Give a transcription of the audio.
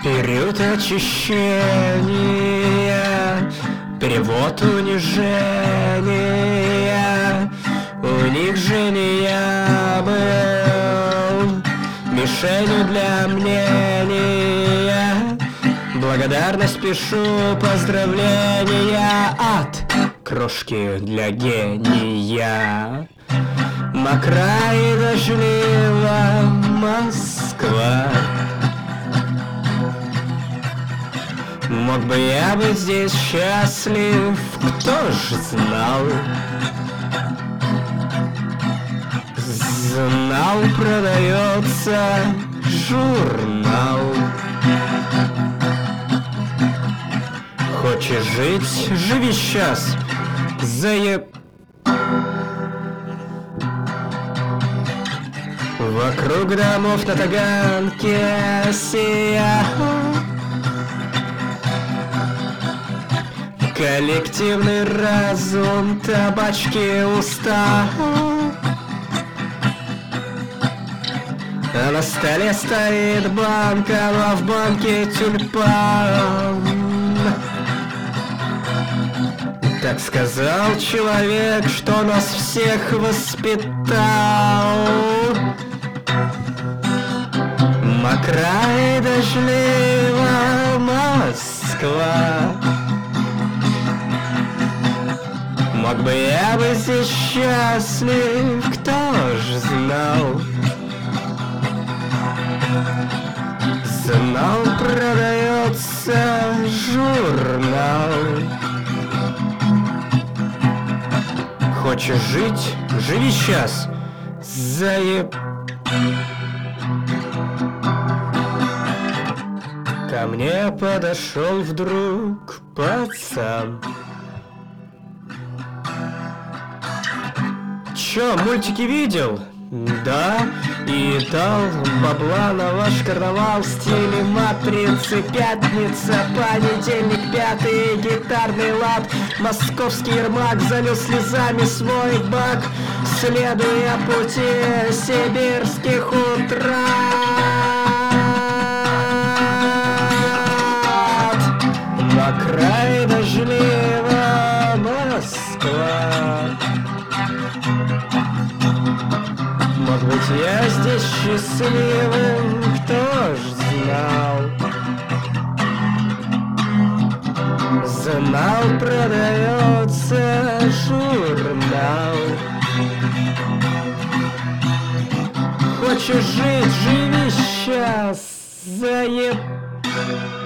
Период очищения, перевод унижения. У них же не я был мишенью для мнения. Благодарность пишу, поздравления от крошки для гения. Мокрая и дождливая Москва. Мог бы я быть здесь счастлив, кто ж знал? Знал, продается журнал. Хочешь жить, живи сейчас, Вокруг домов на Таганке сиял коллективный разум, табачки уста. А на столе стоит банка, а в банке тюльпан. Так сказал человек, что нас всех воспитал. Мокрая и дождливая Москва. Мог бы я быть здесь счастлив, кто ж знал? Знал, продается журнал. Хочешь жить, живи сейчас, Ко мне подошел вдруг пацан. Чё, мультики видел? Да, и дал бабла на ваш карнавал в стиле матрицы. Пятница, понедельник, пятый, гитарный лад. Московский Ермак залил слезами свой бак, следуя пути сибирских утрат. Мокрая дождливая Москва. Мог быть я здесь счастливым, кто ж знал? Знал, продается журнал. Хочешь жить, живи сейчас,